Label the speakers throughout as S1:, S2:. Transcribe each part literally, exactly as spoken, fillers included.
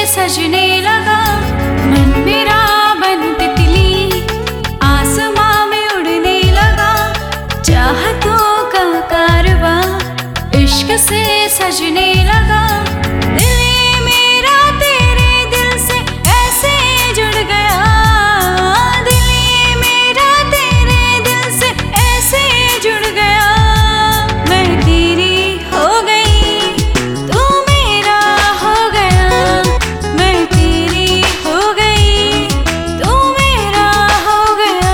S1: सजने लगा। मन मेरा बन तितली आसमां में उड़ने लगा। चाहतों का कारवां इश्क से सजने लगा। दिल मेरा तेरे दिल से ऐसे जुड़ गया। दिल मेरा तेरे दिल से ऐसे जुड़ गया। मैं तेरी हो गई तू मेरा हो गया। मैं तेरी हो गई तू मेरा हो गया।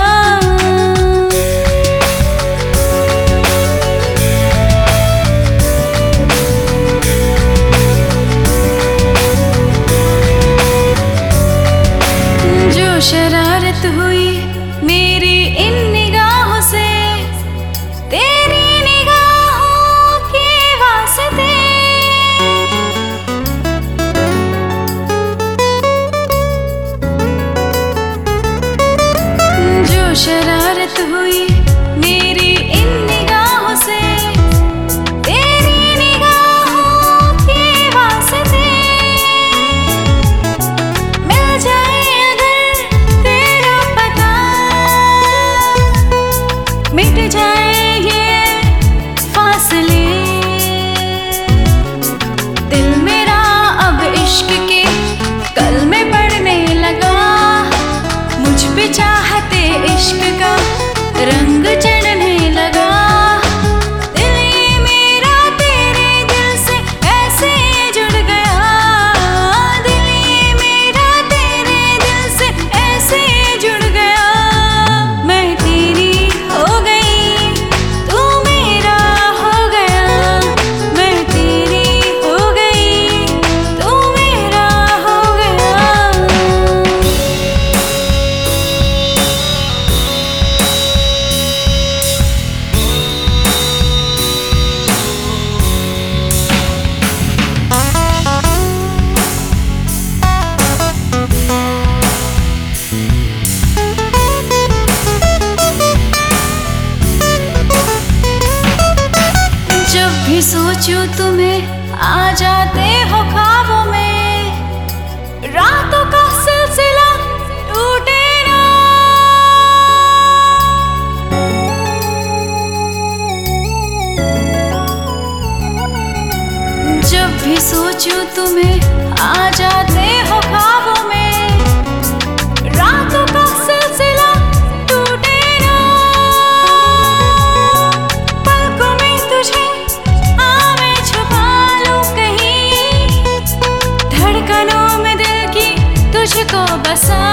S1: जो शरारत हुई मेरी इन निगाहों से तेरी निगाहों के वास्ते। जो शरारत हुई मेरी इन निगाहों से तेरी निगाहों के वास्ते। मिल जाए अगर तेरा पता मिट जाए ये फासले। दिल मेरा अब इश्क के कल में पड़ने लगा। मुझ पे चाहते इश्क का रंग चढ़ने लगा। दिल मेरा तेरे दिल से ऐसे जुड़ गया। दिल मेरा तेरे दिल से ऐसे जुड़ गया। मैं तेरी हो गई तू मेरा हो गया। मैं तेरी हो गई तू मेरा हो गया। जब भी सोचूं तुम्हें आ जाते हो ख्वाबों में। रातों का सिलसिला टूटे ना। जब भी सोचूं तुम्हें आ जाते हो ख्वाबों में। रातों का सिलसिला टूटे ना। पलकों में तुझे आ मैं छुपा लूं कहीं। धड़कनों में दिल की तुझको बसा